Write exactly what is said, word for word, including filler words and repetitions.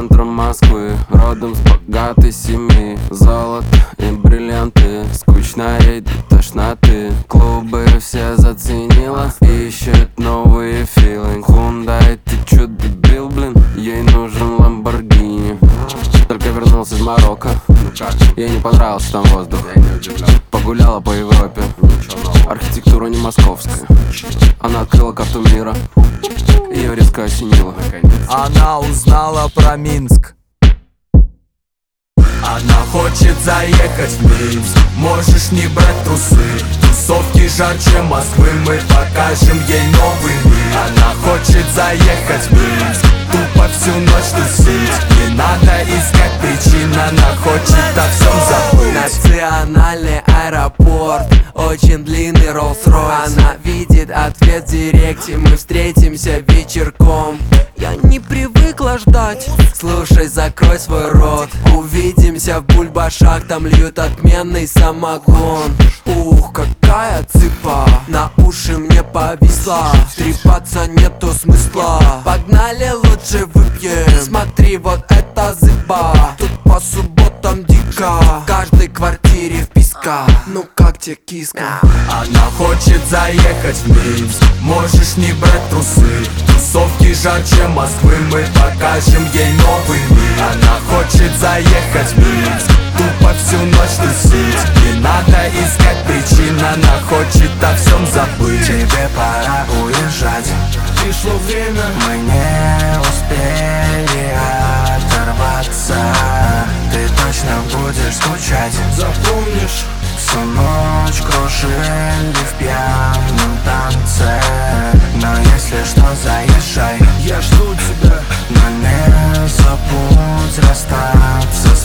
центром Москвы, родом с богатой семьи. Золото и бриллианты, скучно ей до тошноты. Клубы все заценила, ищет новые филинг. Hyundai, ты чё, дебил, блин? Ей нужен Lamborghini. Только вернулся из Марокко, ей не понравился там воздух. Погуляла по Европе, архитектура не московская. Она открыла карту мира, ее резко осенило. Она узнала про Минск. Она хочет заехать в Минск. Можешь не брать трусы. Тусовки жарче Москвы, мы покажем ей новый мир. Она хочет заехать в Минск, тупо всю ночь тусить. Не надо искать причин, она хочет о всем забыть. Национальный аэропорт, очень длинный Rolls-Royce. Она видит ответ в директе, мы встретимся вечерком. Я не привыкла ждать, слушай, закрой свой рот. Увидимся в бульбашах, там льют отменный самогон. Ух, какая цыпа, на уши мне повисла. Трепаться нету смысла, погнали лучше выпьем. Смотри, вот это зыба, тут по субботам дико. В каждой квартире вписка, ну как тебе киска? Она хочет заехать в Минск. Можешь не брать трусы. Тусовки жарче Москвы, мы покажем ей новый мир. Она хочет заехать в Минск, тупо всю ночь тусить. Не надо искать причин, она хочет о всем забыть. Тебе пора уезжать, Пришло время, мы не успели оторваться. Ты точно будешь скучать, запомнишь. всю ночь кружили в пьяном танце. Но если что, заезжай, Я жду тебя. но не забудь расстаться